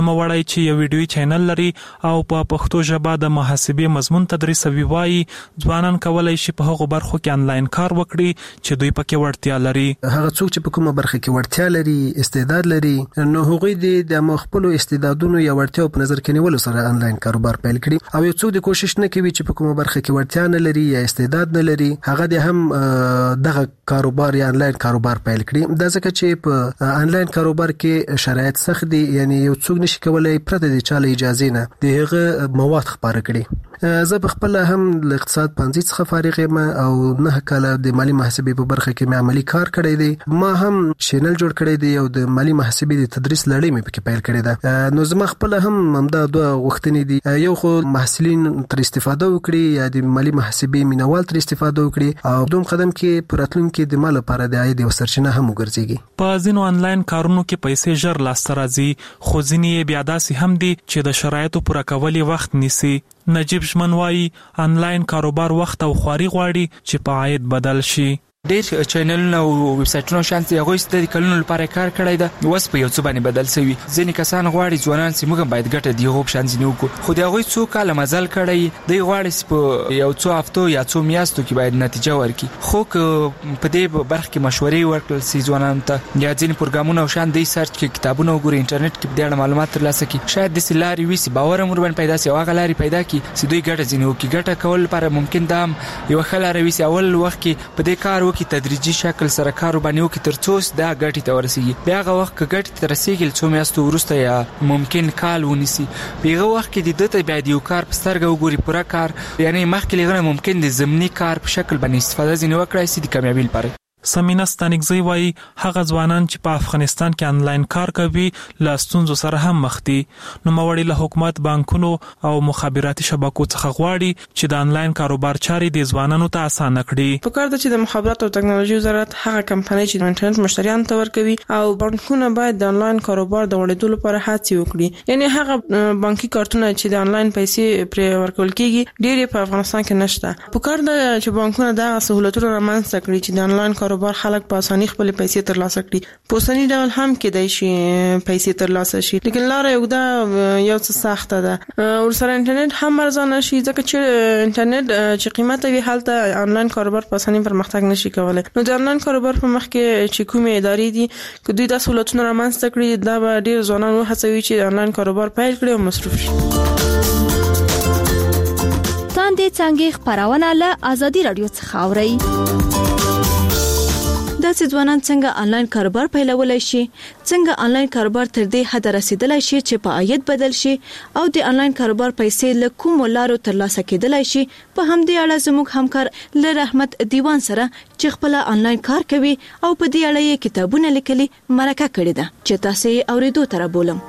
موړی چې یو ویډیوي چینل لري او په پښتو ژبه د محاسبې مضمون تدریسوي وایي ځوانان کولی شي په هغو برخو کې انلاین کار وکړي چې دوی پکې وړتیا لري. هغه څوک چې په کومه برخه کې وړتیا لري، استعداد لري، نو هغوی د خپل استعدادونو یا وړتیاو په نظر کې نیولو سره انلاین کاروبار پیل کړي. او یو څوک د کوشش نه کوي چې په کومه برخه کې وړتیا نه لري یا استعداد نه لري، هغه د هم دغه کاروبار یا انلاین کاروبار پیل کړي. دا ځکه چې په انلاین کاروبار کې شرایط سخت دي، یعنی یو څوک نشي کولای پرته د چاله اجازه نه د هغه مواد خپاره کړي. زه په خپل هم د اقتصاد پوهنځي څخه فارغ یم او 9 کاله د مالی محاسبې په برخه کې مې عملی کار کړی دی. ما هم چینل جوړ کړی دی او د مالی محاسبې د تدریس لړۍ مې پکې پیل کړې ده. نو زما خپل هم همدا دوه غوښتنې دي، یو خو محصلین تر استفاده وکړي یا د مالی محاسبې مینوال تر استفاده وکړي او دوم قدم کې پر راتلونکي د مال لپاره د عاید او سرچینه هم وګرځيږي. په ځینو انلاین کارونو کې پیسې ژر لاسته راځي، خو ځینې بیا داسې هم دي چې د شرایطو پوره کولو وخت نیسي. نجیب ژمن وایي انلاین کاروبار وخت او خواري غواړي چې په عاید بدل شي. ډېر چینلونه او ویب سایټونه شانتي هغوی د کلونو لپاره کار کړی ده، اوس په یو څه باندې بدل شوي. ځینې کسان غواړي ځوانان چې موږ باید ګټه د هغو په شان ځینې وکړو، خو د هغوی څو کاله مزل کړی دی، غواړي چې په یو څو هفتو یا څو میاشتو کې باید نتیجه ورکړي. خو که په دې برخه کې مشورې ورکړل شي ځوانانو ته یا ځینې پروګرامونه او شان دی سرچ کې کتابونه وګوري، انټرنیټ کې په دې معلومات ترلاسه کړي، شاید داسې لارې وي چې باور هم ورباندې پیدا شي او هغه لارې پیدا کړي چې دوی ګټه ځینې وکړي. ګټه کول لپاره ممکن دا هم یوه ښه لاره وي چې اول وخت کې په دې کار وکړي، تدریجي شکل سره کار باندې وکړي تر څو دا ګټې ته ورسیږي. بیا هغه وخت که ګټې ته رسیږي څو میاشتو وروسته یا ممکن کال ونیسي، په هغه وخت کې د ده بیا د یو کار په سترګه وګوري پوره کار، یعنی مخکې له هغه ممکن د ضمني کار په شکل باندې استفاده ځینې وکړای شي د کامیابۍ لپاره. سمینه ستانکزی وایي هغه ځوانان چې په افغانستان کې انلاین کار کوي له ستونزو سره هم مخ دي. نوموړي له حکومت، بانکونو او مخابراتي شبکو څخه غواړي چې د انلاین کاروبار چارې د ځوانانو ته اسانه کړي. په کار ده چې د مخابرات او ټکنالوژي وزارت هغه کمپنۍ چې د انټرنیټ مشتریانو ته ورکوي او بانکونه باید د انلاین کاروبار د وړېدو لپاره هڅې وکړي. یعنی هغه بانکي کارتونه چې د انلاین پیسې پرې ورکول کیږي ډېر په افغانستان کې نشته. په کار ده چې بانکونه دا سہولتونه رامنځته کړي چې د انلاین کاروبار خلک په اسانۍ خپل پیسې ترلاسه کړي. په اوسني ډول هم کېدای شي پیسې ترلاسه شي، لیکن لاره یو دا یو څه سخته ده. ورسره انټرنیټ هم ارزانه شي، ځکه چې انټرنیټ چې قیمت وي هلته انلاین کاروبار په اسانۍ پرمختګ نشي کولای. نو د انلاین کاروبار په مخ کې چې کومې ادارې دي که دوی دا سہولتونه رامنځته کړي، دا به ډېر ځوانان وهڅوي چې انلاین کاروبار پیل کړي او مصروف شي. تاندې څنګه خبرونه له ازادي رادیو څخه اوري. دا چې ځوانان څنګه انلاین کاروبار پیلولای شي، څنګه انلاین کاروبار تر دې حد رسیدلای شي چې په عاید بدل شي او د انلاین کاروبار پیسې له کوم لارو ترلاسه کېدلای شي، په همدې اړه زموږ همکار لر احمد دیوان سره چې خپل انلاین کار کوي او په دې اړه یې کتابونه لیکلي مرکه کړې ده چې تاسو یې اوریدو تر بولم.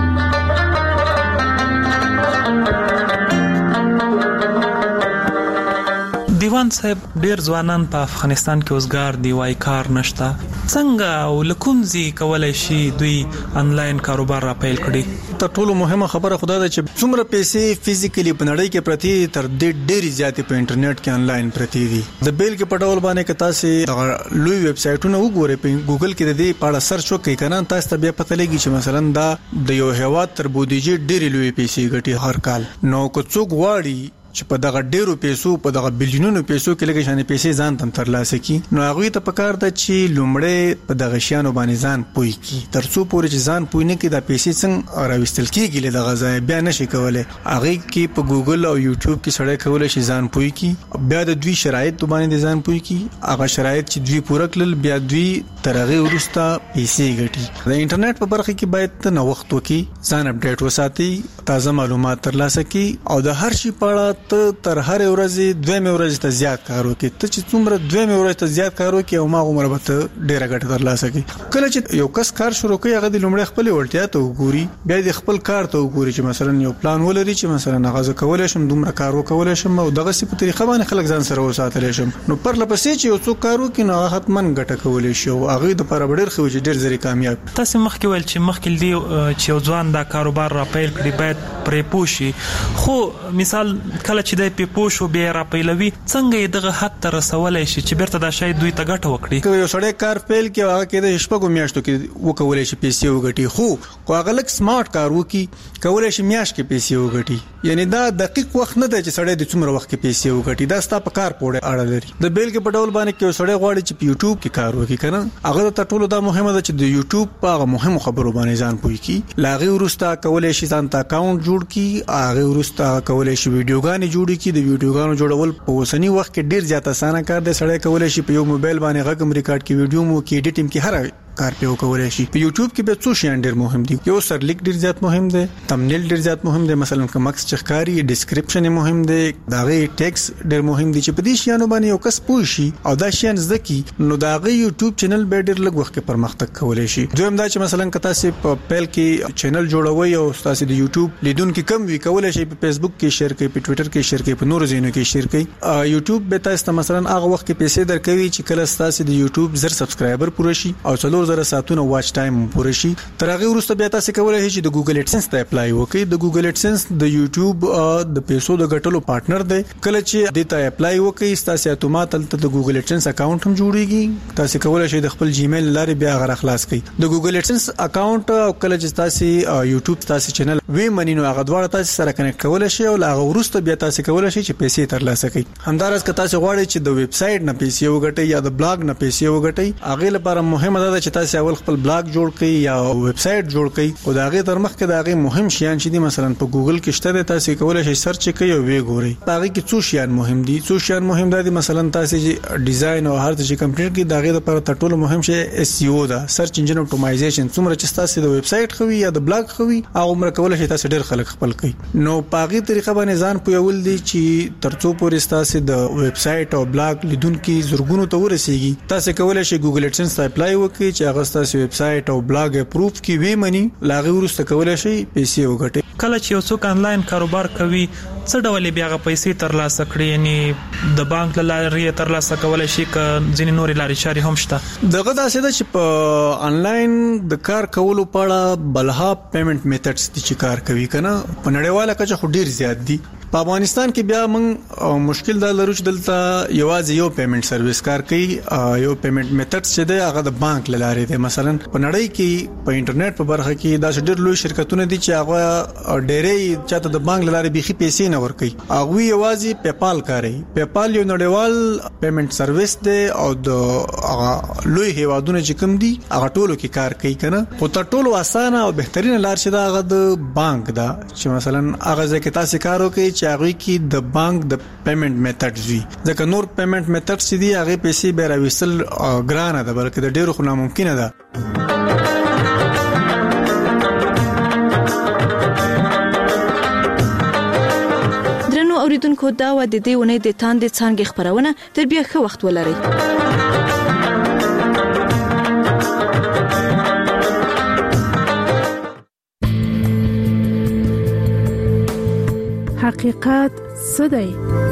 دیوان صاحب، ډیر ځوانان په افغانستان کې اوسګار دی، وای کار نشته، څنګه او لکومزي کولای شي دوی انلاین کاروبار را پیل کړي؟ تر ټولو مهمه خبره خدا ده چې څومره پیسې فزیکلی په نړۍ کې پرتی تر دې ډېری زیاتې په انټرنیټ کې انلاین پرتی دي. د بیل کې په ډول باندې که تاسو لوی ویب سایټونه وګورئ، په ګوګل کې د دې په اړه سرچ وکړئ کنه، تاسو ته بیا پته لګي چې مثلا دا د یو هیواد تر بودیجې ډېری لوی پیسې ګټي هر کال. نو که څوک غواړي چې په دغه ډیرو پیسو، په دغه بلیونونو پیسو کې لګي شانې پیسې ځان تم ترلاسه کی، نو هغه ته پکار ده چې لومړی په دغه شیانو باندې ځان پوي کی، ترڅو پورې چې ځان پوي نه کی د پیسې څنګه راوستل کیږي له دغه ځای بیا نشي کولای. هغه کې په ګوګل او یوټیوب کې سړی کولای شي ځان پوي کی، بیا د دوی شرایط باندې ځان پوي کی، هغه شرایط چې دوی پوره کړل بیا دوی ترغه ورسته پیسې ګټي. د انټرنیټ په برخه کې باید نه وخت وکي، ځان اپډیټ وساتي، تازه معلومات ترلاسه کی او د هر شي په اړه تر هر ورځې دویمه ورځ ته زیات کار وکړي. ته چې څومره دویمه ورځ ته زیات کار وکړي او ما عمر به ته ډیره ګټه ترلاسه کړي. کله چې یو کس کار شروع کوي هغه د لومړی خپل وړتیا ته وګوري، بیا د خپل کار ته وګوري چې مثلا یو پلان ولري چې مثلا هغه کولای شم دومره کار وکولای شم او دغه سی په طریقه باندې خلک ځان سره وساتلی شم. نو پر لپسې چې یو څوک کار وکړي نو هغه حتمن ګټه کولای شي او هغه د پر ډیر خو چې ډیر زری کامیاب. تاسو مخکې ویل چې مخکې دی چې ځوان دا کاروبار را پیل کړي باید پرې پوښي، خو مثال کله چې د پیپوش او بیا را پیلوي څنګه دغه حد ته رسولای شي چې بیرته دا شی دوی ته ګټه وکړي. یو سړی کار پیل کې هغه کې د شپږو میاشتو کې وکولای شي پیسې وګټي، خو هغه لک سمارټ کار وکي کولای شي میاشت کې پیسې وګټي. یعنی دا دقیق وخت نه دی چې سړی د څومره وخت کې پیسې وګټي، دا ستا په کار پورې اړه لري. د بیل کې په ډول باندې کې سړی غواړي چې په یوټیوب کې کار وکړي کنه، هغه ته ټولو دا مهمه ده چې د یوټیوب په هغه مهمو خبرو باندې ځان پوي کی. لاغي ورستا کولای شي ځان ته اکاونټ جوړ کی، هغه ورستا کولای شي ویډیوګانې جوړ کی. د ویډیوګانو جوړول په اوسنی وخت کې ډیر زیات اسانه کار دی. سړی کولای شي په یو موبایل باندې غږ ریکارډ کی، ویډیو مو کې ایډیټینګ کی، هر کار په کولای شي. په یوټیوب کې به څو شیان ډیر مهم دي. یو سرلیک ډیر زیات مهم دی، تمنیل ډیر زیات مهم دی، مثلا کوم مکس چخکاری ډیسکرپشن مهم دی، داغه ټیکس ډیر مهم دی چې په دې شیانو باندې یو کس پوه شي او دا شیان زده کی، نو داغه یوټیوب چینل به ډیر لږ وخت کې پرمختګ کولای شي. دویم دا چې مثلا کته سي په پیل کې چینل جوړوي او تاسو د یوټیوب لیدونکو کم وی کولای شي په فیسبوک کې شیر کړئ، په ټوئیټر کې شیر کړئ، په نورو ځایونو کې شیر کړئ. یوټیوب به تاسو مثلا هغه وخت کې پیسې درکوي چې کله تاسو د یوټیوب زر سبسکرایبر پوره شي او 4000 ساعتونه واچ ټایم پوره شي. تر هغه وروسته بیا تاسو کولای شئ چې د ګوګل ایډسنس ته اپلای وکړئ. د ګوګل ایډسنس د یوټیوب د پیسو د ګټلو پارټنر دی. کله چې د ته اپلای وکړئ تاسو اتومات د ګوګل ایډسنس اکاونټ هم جوړیږي. تاسو کولای شئ د خپل جیمیل لارې بیا غره خلاص کړئ. د ګوګل ایډسنس اکاونټ او کله چې تاسو یوټیوب تاسو چینل وی منینو هغه دواړه تاسو سره کنیکټ کولای شئ او هغه وروسته بیا تاسو کولای شئ چې پیسې ترلاسه کړئ. همدارس که تاسو غواړئ چې د ویب سټ نه پیسې وګټئ یا د بلاګ نه پیسې وګټئ، هغه لپاره مهمه ده چې تاسو اول خپل بلاګ جوړ کړئ یا ویب سټ جوړ کړئ. او دا غي تر مخکې دا غي مهم شیان چې دي مثلا په ګوګل کې شته، تاسو کولای شئ سرچ کړئ او وی ګورئ. هغه کې څو شیان مهم دي. څو شیان مهم دي مثلا تاسو چې ډیزاین او هر څه کمپیوټر کې دا غي لپاره تر ټولو مهم شی اس ای او دا، سرچ انجن اپټیمایزیشن. څومره چې تاسو د ویب سټ خوي یا د بلاګ خوي او عمر کولای شئ تاسو ډیر خلک خپل کړئ. نو په هغه طریقه باندې ځان پویول دي چې ترڅو پورې تاسو د ویب سټ او بلاګ لیدونکو زرګونو ته ورسیږي، تاسو کولای شئ ګوګل ایډسنس ته اپلای وکړئ چې هغه تاسو ویب سټ او بلاګ اپروف کی وی منی، لاغي ورسته کولای شي پیسې وګټي. کله چې یو څوک آنلاین کاروبار کوي څه ډول بیا غو پیسې ترلاسه کړي، یعنی د بانک لارې ترلاسه کولای شي ک ځینې نورې لارې چارې هم شته. دغه داسې ده چې په آنلاین د کار کولو په اړه بلها پیمنٹ میتھډز دي چې کار کوي کنه، په نړیواله کچه خو ډیر زیات دي. په افغانستان کې بیا موږ مشکل دا لرو چې دلته یوازې یو پیمنٹ سرویس کار کوي. یو پیمنٹ میتھډ چې دی هغه د بانک لارې دی. مثلا په نړۍ کې په انټرنیټ په برخه کې دا ډېر لوی شرکتونه دي چې هغه ډېرې چاته د بانک لارې بيخي پیسې نه ورکوي، هغه یوازې پیپال کاروي. پیپال یو نړیوال پیمنٹ سرویس دی او د لوی هیوادونو چې کوم دي هغه ټولو کې کار کوي کنه. خو تر ټولو اسانه او بهترینه لار چې دا هغه د بانک دا چې مثلا هغه ځکه تاسو کار وکړي چې هغه کې د بانک د پیمنٹ میتھډز وي، ځکه نور پیمنٹ میتھډز چې دي هغه پیسې به راوستل ګرانه ده، بلکې د ډیرو خو ناممکنه ده. درنو اوریدونکو دا و د دې ونې د تاندې څنګه خبرونه تر بیا ښه وخت ولري. حقیقت څه دی؟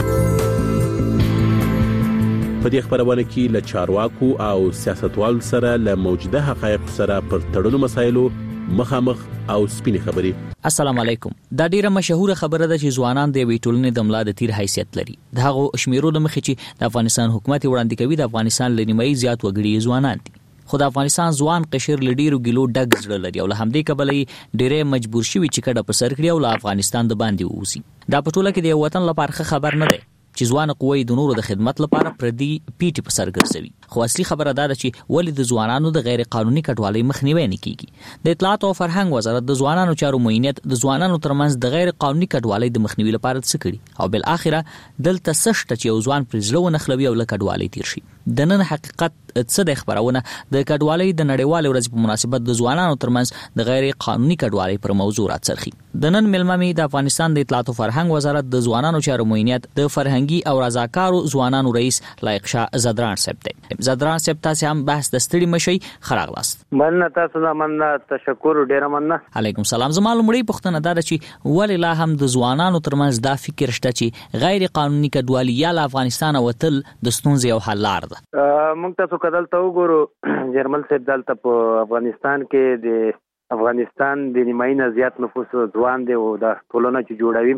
په دې خبرونه کې له چارواکو او سیاستوالو سره له موجوده حقایق سره پر تړلو مسایلو مخامخ او سپینې خبرې. السلام علیکم. دا ډیره مشهوره خبره ده چې ځوانان د ویټولنې د ملا د تیر حیثیت لري. دا هغه شمیرو د مخې چې د افغانستان حکومت وړاندې کوي. د افغانستان لنیمایي زیات وګړي ځوانان دي. خو د افغانستان ځوان قشر لډیرو ګلو ډګ زړه لري او له همدې کبلې ډیره مجبور شوی چې کډه په سر کړی او له افغانستان د باندې ووسی. دا په ټوله کې د وطن لپاره خبر نه دی چې ځوان قوی د نورو د خدمت لپاره پردي پیټي په سر ګرځوي. خو اصلي خبره دا ده چې ولې د ځوانانو د غیر قانوني کډوالۍ مخنیوي نه کیږي. د اطلاعات او فرهنګ وزارت د ځوانانو چارو معینیت د ځوانانو ترمنځ د غیر قانوني کډوالۍ د مخنیوي لپاره څه کړي او بل اخره دلته سشت چې یو ځوان پر ځلو نه خلوي او له کډوالۍ تیر شي. د نن حقیقت څه د خبرونه د کډوالۍ د نړیوال ورځ په مناسبت د ځوانانو ترمنځ د غیر قانوني کډوالۍ پر موضوع راڅرخي. د نن ملممي د افغانستان د اطلاعات او فرهنګ وزارت د ځوانانو چارو معینیت د فرهنګي او رضاکارو ځوانانو رئیس لایق شاه زدران صاحب دی. زدران صاحب تاسو هم بحث د ستړي مشي خراغلاست. مننه تاسو نه مننه، تشکر ډیر مننه. علیکم سلام. زما لومړی پوښتنه دا ده چې ولې لا هم د ځوانانو ترمنځ دا فکر شته چې غیر قانوني کډوالي یا له افغانستان وتل د ستونزې او حل لار ده. موږ تاسو کدل ته وګورو جرمل صاحب دلته په افغانستان کې د افغانستان د نیمایي نه زیات نفوس ځوان دی او د ټولنه چې جوړوي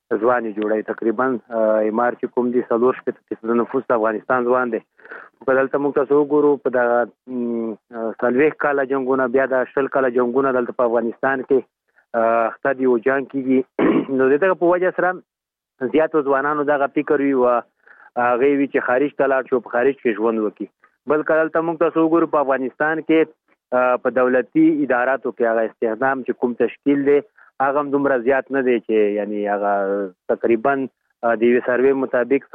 ځوان جوړي تقریبا امار چې کوم دي 3% نفوس د افغانستان ځوان دي. په دلته موږ تاسو وګورو په د سلويخ کاله جنگونه بیا د 10 کاله جنگونه دلته په افغانستان کې اختیاري او جنگ کیږي. نو دغه په وجه سره زیاتو ځوانانو دغه فکر وی او هغه وی چې خارج ته لاړ شو په خارج کې ژوند وکړي. بل کله موږ تاسو وګورو په افغانستان کې په دولتي اداراتو کې هغه استخدام چې کوم تشکیل دی هغه هم دومره زیات نه دی چې یعنی هغه تقریبا د یو سروې مطابق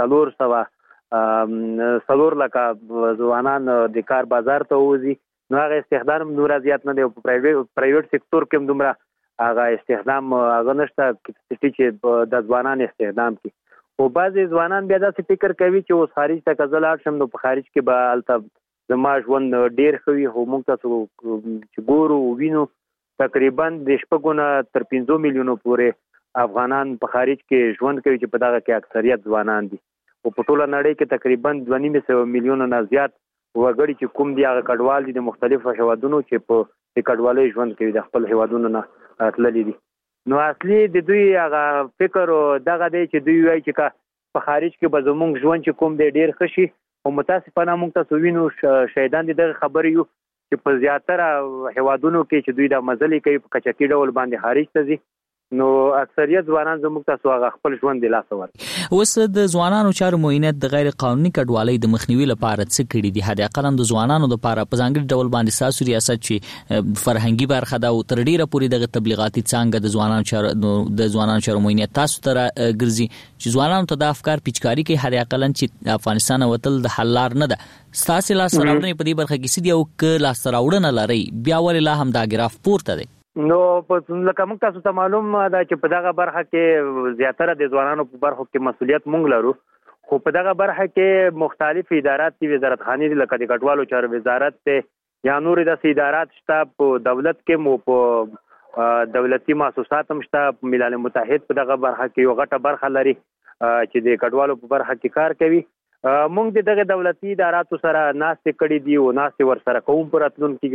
400 لکه ځوانان د کار بازار ته وځي. نو هغه استخدام نور زیات نه دی. په پرایویټ سکتور کې هم دومره هغه استخدام هغه نشته چې د ځوانان استخدام کی. او بعضی ځوانان بیا داسې فکر کوي چې اوس خارج ته کزلاړ شم نو په خارج کې به الته زما ژوند ډیر خوي. هو موږ تاسو چې ګورو وینو تقریبا د 6 تر 15 میلیونو پورې افغانان په خارج کې ژوند کوي چې په دغه کې اکثریت ځوانان دي. او په ټوله نړۍ کې تقریبا 2.5 میلیونه نه زیات وګړي چې کوم دی هغه کډوال دي د مختلفو هیوادونو چې په دې کډوالۍ ژوند کوي د خپل هیوادونو نه تللي دي. نو اصلي د دوی هغه فکر دغه دی چې دوی وایي چې په خارج کې به زموږ ژوند چې کوم دی ډیر ښه شي. او متاسفانه موږ تاسو وینو شهیدان دي دغه خبرې یو چې په زیاتره هیوادونو کې چې دوی د مزلې کوي په کچکي ډول باندې خارج ته ځي. نو اکثریت ځوانان زموږ تاسو هغه خپل ژوند د لاس ورکړي. اوس د ځوانانو چارو معاینات د غیر قانوني کډوالۍ د مخنیوي لپاره څه کړي دي؟ هدا قلم د ځوانانو لپاره په ځانګړي ډول باندې ساسو ریاست چې فرهنګي برخه دا او تر ډیره پورې د تبلیغاتي څنګه د ځوانانو چارو معاینات تاسو ته ګرځي چې ځوانانو ته د افکار پیچکاری کې هدا قلم چې افغانستان وتل د حل لار نه ده. ستاسو لاس راوړنې په دې برخه کې سړي او ک لاس راوړنه لري بیا ولې لا هم دا ګراف پورته دی؟ نو په لکه موږ تاسو ته معلوم ده چې په دغه برخه کې زیاتره د ځوانانو په برخه کې مسولیت موږ لرو. خو په دغه برخه کې مختلف ادارات دي، وزارت خانه دي لکه د کډوالو چارو وزارت ته یا نور د ادارات شته په دولت کې مو په دولتي مؤسسات هم شته. ملل متحد په دغه برخه کې یو غټه برخه لري چې د کډوالو په برخه کې کار کوي. موږ دغه دولتي اداراتو سره ناستې کړې دي او ناستې ور سره کوم پر راتلونکو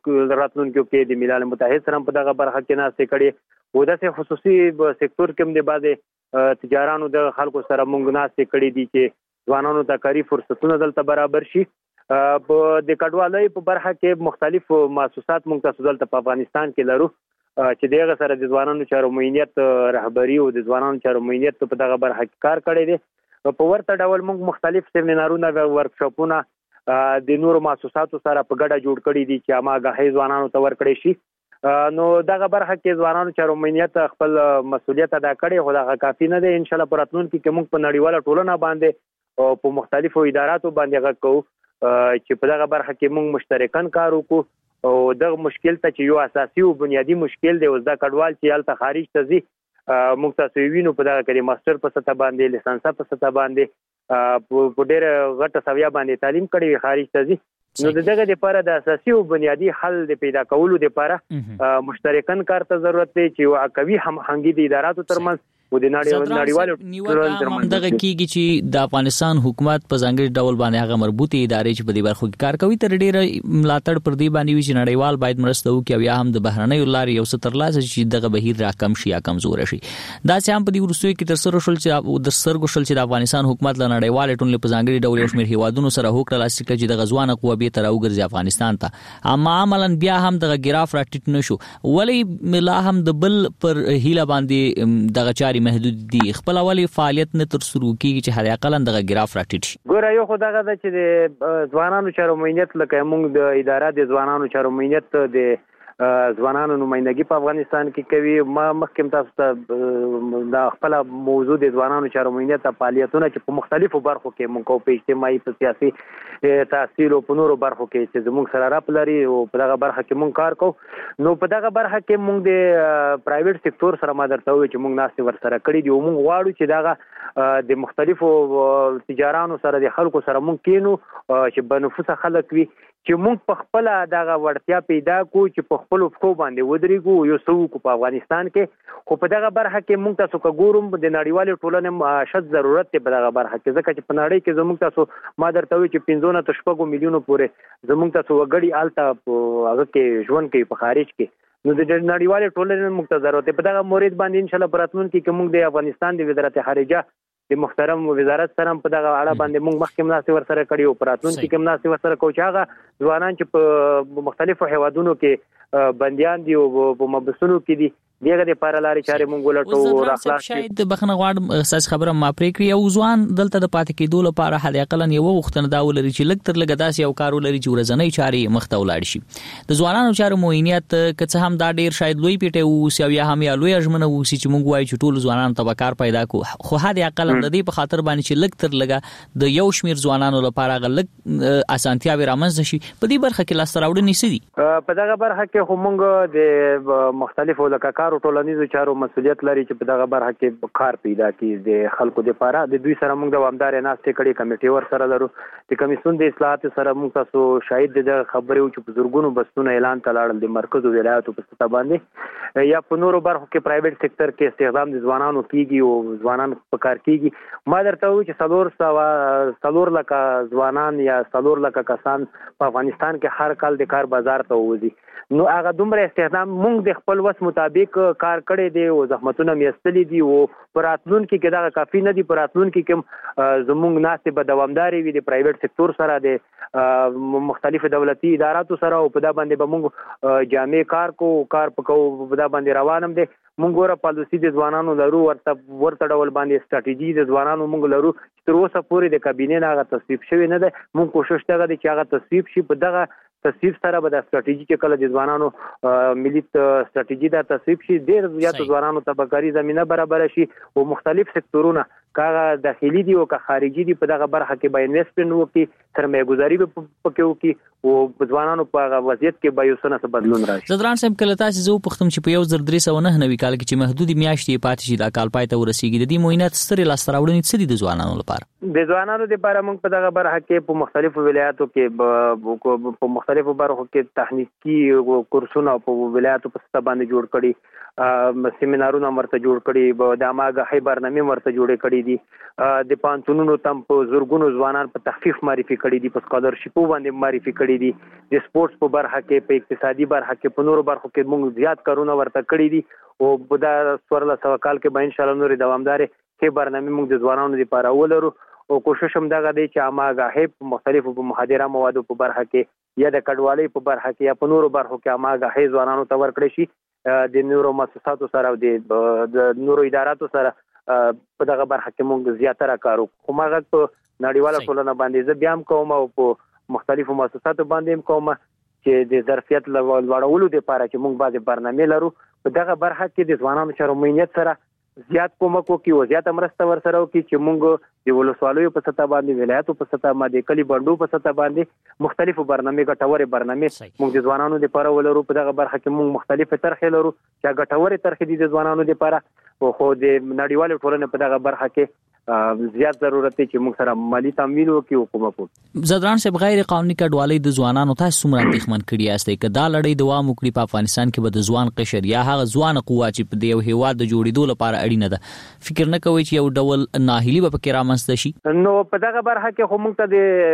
کې د ملل متحد سره په دغه برخه کې ناستې کړې او د خصوصي سکتور کې هم د بعض تجارانو د خلکو سره موږ ناستې کړې دي چې ځوانانو ته کاري فرصتونه دلته برابر شي. په د کډوالۍ په برخه کې مختلف مؤسسات موږ تاسو دلته په افغانستان کې لرو چې دغه سره د ځوانانو چارو معاینت رهبری او د ځوانانو چارو معاینت په دغه برخه کې کار کړی دی. په ورته ډول موږ مختلف سیمینارونه او ورکشاپونه د نورو مؤسساتو سره په ګډه جوړ کړي دي چې اماګه ځوانانو ته ورکړي شي. نو دغه برخه کې ځوانانو چارو معاینت خپل مسولیت ادا کړي خو دا کافي نه دی. ان شاء الله پر راتلونکي کې موږ په نړیواله ټولنه باندې او په مختلفو اداراتو باندې غږ چې په دغه برخه کې موږ مشترکاً کار وکړو او دغه مشکل ته چې یو اساسي او بنیادی مشکل دی اوس دا کډوال چې الته خارج ته ځي موږ تاسو وینو په دغه کې ماستر په سطح باندې لیسانس په سطح باندې په ډېر غټه سویا باندې تعلیم کړي خارج ته ځي. نو دغه لپاره د اساسي او بنیادی حل د پیدا کولو لپاره مشترکاً کار ته ضرورت دی چې واقعي همغږي د اداراتو ترمنځ او د نړیوالو ترمنځ دغه کیږي چې د افغانستان حکومت په ځانګړي ډول باندې هغه مربوطي ادارې چې په دې برخو کې کار کوي تر ډیره ملاتړ پر دې باندې وي چې نړیوال باید مرسته وکړي او یا هم د بهرنیو لارې یو څه ترلاسه چې دغه بهیر راکم شي یا کمزور شي. دا چې هم په دې وروستیو کې تر سره شول چې د سرګو شل چې د افغانستان حکومت له نړیوال ټولنې په ځانګړي ډول یو شمېر هیوادونو سره هوکړه لاسلیک کړي چې د غزوان قوه به تر اوګرځي افغانستان ته اما عملاً بیا هم دغه ګراف راټیټ نشو ولې ملا هم د بل پر هیله باندې دغه چاري محدود دي خپل اولی فعالیت نه تر شروع کیږي چې هر اقل دغه ګراف راټیټ شي. ګوره یو خو دغه د چې د ځوانانو چارو معاینت لکه موږ د اداره د ځوانانو چارو معاینت د ځوانانو نمائندګي په افغانستان کې کوي. ما مخکې تاسو ته د خپل موضوع د ځوانانو چارو معاینت فعالیتونه چې په مختلفو برخو کې موږ په اجتماعي په سیاسي تحصیل او په نورو برخو کې چې زموږ سره راپ لري او په دغه برخه کې موږ کار کوو. نو په دغه برخه کې موږ د پرایویټ سکتور سره ما درته وایي چې موږ ناستې ور سره کړي دي او موږ غواړو چې دغه د مختلفو تجارانو سره د خلکو سره موږ کینو چې بنفوسه خلک وي چې موږ په خپل دغه وړتیا پیدا کو چې په خپل فکو باندې ودرېږو یو څو کو په افغانستان کې. خو په دغه برخه کې موږ تاسو ګورم د نړیوالې ټولنې شت ضرورت دی په دغه برخه کې ځکه چې په نړۍ کې زموږ تاسو ما درته وایي چې 15 نه تر 16 میلیونو پورې زموږ تاسو وګړي الته هغه کې ژوند کوي په خارج کې. نو د نړیوال ټولنې موږ ته ضرورت په دغه مورید باندې ان شاء الله پراتون کې موږ د افغانستان د وزارت خارجه د محترم وزارت سره په دغه اړه باندې موږ مخکې مناسب ورسره کړی او پراتون کې مناسب ورسره کوو چې هغه ځوانان چې په مختلفو هیوادونو کې بنديان دي او په مبسونو کې دي دغه د پاره لارې چارې مونږ ولټو او اخلاص شاید بخنه غواړم اساس خبره ما پرې کړی او ځوان دلته د پاتې کېدو لپاره حد اقل یو وختنه دا ولري چې لږ تر لږه داسې یو کار ولري چې ورځنی چارې مخته ولاړ شي د ځوانانو چارو موینیت که څه هم دا ډیر شاید لوی پیټه او یا هم یا لوی اجمنه و چې مونږ وایو چې ټول ځوانانو ته کار پیدا کو خو حد اقل د دې په خاطر باندې چې لږ تر لږه د یو شمیر ځوانانو لپاره غلط اسانتیا به رامنځته شي په دې برخه کې لاس راوړنې سدي په دغه برخه کې هم مونږ د مختلفو لکارو ټولنیزو چارو مسؤلیت لري چې په دغه برخه کې کار پیدا کړي د خلکو لپاره د دوی سره موږ د وامدار ناستې کړي کمیټي ور سره لرو د کمیسیون د اصلاحات سره موږ تاسو شاهد د خبرې چې په زورګونو بسونه اعلان تلاړل د مرکز او ولایتو په سطح باندې یا په نورو برخو کې پرایویټ سېکټر کې استخدام د ځوانانو کیږي او ځوانان په کار کیږي ما درته وایي چې 4 لک ځوانان یا 4 لک کسان په افغانستان کې هر کال د کار بازار ته وځي نو هغه دومره استخدام موږ د خپل وس مطابق کار کړی دی او زحمتونه میستلي دي او پراتلون کې دا کافي نه دي پراتلون کې کوم زموږ ناسې به دوامداري وي د پرایویټ سېکټور سره د مختلف دولتي اداراتو سره او په دا باندې به موږ جامع کار پکو په دا باندې روانم دي موږ ور پالیسي د ځوانانو لرو ورته ډول باندې ستراتیژي د ځوانانو موږ لرو تر اوسه پورې د کابینې نه هغه تصویب شوی نه ده موږ کوشش کوو چې هغه تصویب شي په دغه تصویب سره به د ستراتیژي کې کله د ځوانانو ملي ستراتیژي دا تصویب شي ډېر زیات ځوانانو ته به کاري زمينه برابر شي او مختلف سکتورونه کاغه داخلي دي او که خارجي دي په دغه برخه کې به انویسټمنټ وکړي سرمایه گذاري به پکې وکړي او ځوانانو په وضعیت کې به یو څه بدلون راشي زدران صاحب کله تاسو زه پختم چې په 1399 کال کې چې محدودي میاشتې پاتې شي دا کال پای ته ورسیږي د دې موینات سترې لاس راوړنې څه دي د ځوانانو لپاره د ځوانانو لپاره موږ په دغه برخه کې په مختلفو ولایتو کې په مختلفو برخو کې تخنیکی کورسونه په ولایتو په سطح باندې جوړ کړي سیمینارونه مرته جوړ کړي د اماګه برنامه مرته جوړې کړي دي د پانتونونو تم په زورګونو ځوانان په تخفیف معرفي کړي دي په سکالرشیپو باندې معرفي کړي دي د سپورتس په برخه کې په اقتصادي برخه کې په نورو برخو کې موږ زیات کارونه ورته کړي دي او په دا 1400 کال کې به ان شاء الله نور دوامدار کې برنامه موږ د ځوانانو لپاره ولرو او کوشش هم دغه دی چې اماګه په مختلفو مخدره موادو په برخه کې یا د کډوالۍ په برخه کې یا په نورو برخو کې اماګه ځوانانو ته ورکړي شي د نورو مؤسساتو سره او د نورو اداراتو سره په دغه برخه کې موږ زیاتره کارو خو ماغه په نړیواله ټولنه باندې زه بیا هم کوم او په مختلفو مؤسساتو باندې هم کوم چې د ظرفیت لوړولو لپاره چې موږ باندې برنامه لرو په دغه برخه کې د ځوانانو چارو مینیت سره زیات کومک وکړي او زیات مرسته ورسره وکړي چې موږ د ولسوالیو په سطح باندې ولایتو په سطح باندې کلی بندو په سطح باندې مختلفو برنامه ګټورې برنامه موږ د ځوانانو لپاره ولرو په دغه برخه کې موږ مختلفه طرحې لرو چې ګټورې طرحې دي د ځوانانو لپاره خو د نړیوالو ټولنې په دغه برخه کې زیات ضرورت دی چې موږ سره مالی تمویل وکړو حکومت زدران صاحب غیر قانوني کډوالۍ د ځوانانو تاسو څومره اندېښمن کړي یاستئ که دا لړۍ دوام وکړي په افغانستان کې به د ځوان قشر یا هغه ځوان قوا چې په یو هیواد د جوړېدو لپاره اړینه ده فکر نه کوي چې یو ډول ناهیلي به پکې رامنځته شي نو په دغه برخه کې خو موږ ته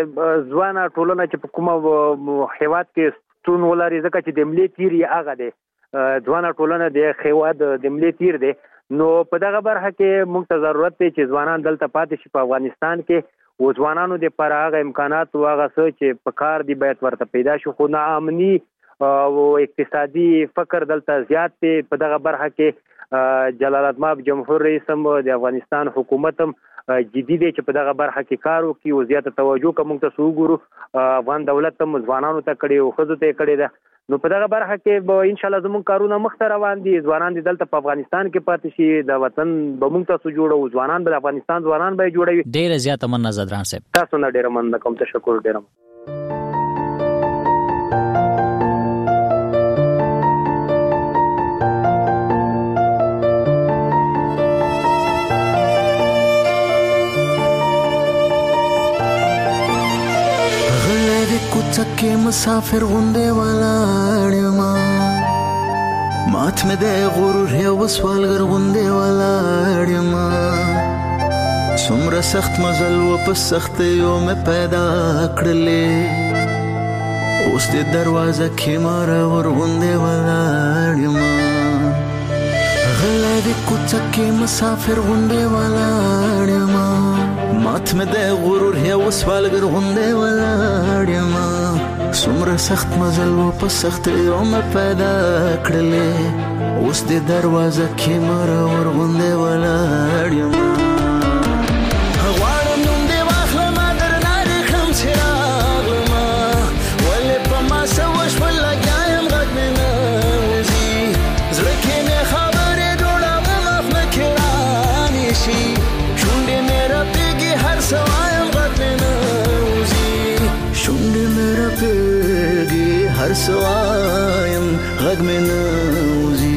د ځوان ټولنه چې په کومه هیواد کې ستون ولري ځکه چې د ملي تیر یې هغه دی ځوان ټولنه د هیواد د ملي تیر دی نو په دغه برخه کې موږ ته ضرورت دی چې ځوانان دلته پاتې شي په افغانستان کې او ځوانانو د پر هغه امکانات او هغه څه چې په کار دی باید ورته پیدا شي خو نه امني او اقتصادي فکر دلته زیات دی په دغه برخه کې جلال آباد جمهور رئیس هم د افغانستان حکومت هم جدي دی چې په دغه برخه کې کار وکړي او زیاته توجه کوم ته وګورو افغان دولت هم ځوانانو ته کړي او خزو ته کړي ده نو په دغه برخه کې به ان شاء الله زموږ کارونه مخ ته روان دي ځوانان دي دلته په افغانستان کې پاتې شي د وطن به موږ تاسو جوړو ځوانان به افغانستان ځوانان به جوړوي ډیره زیاته مننه زدران صاحب تاسو نه ډیره مننه کوم تشکر ډیره تکه مسافر غونډه ولاړ ما مات مې د غرور یو وسوالګر غونډه ولاړ ما څومره سخت مزل و په سخت یو مې پیدا کړلې اوس د دروازه کې ماره ورغونډې ولاړ یم غلی د کوڅه کې مسافر غونډې ولاړ یم مات مې د غرور هیوس والګر غونډې ولاړ یم څومره سخت مزل و په سختیو مې پیدا کړلې اوس د دروازه کې ماره ورغونډې ولاړ یم هر سوایم غږ مې نه وځي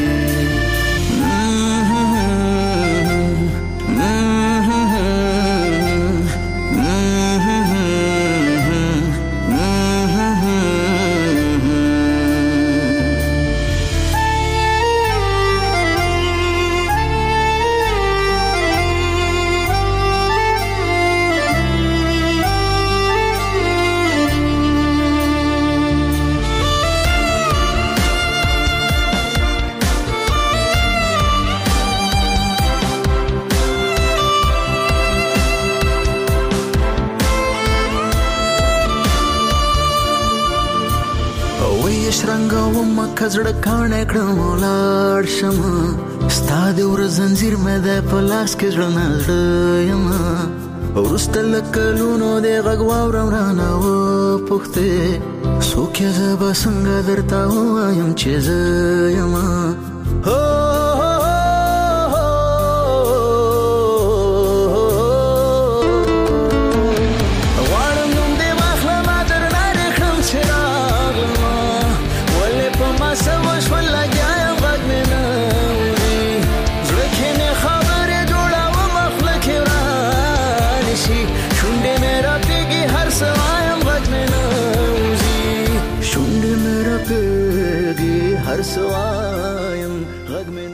کزړه کانه کړم ولاړ شم ستا د ور زنجیر مې د پلاس کې ژوند یم ورسته لکلونو د غږ واورم رانه و پوښتې څوک یې زه به څنګه درته ووایم چې زه یم هر سوا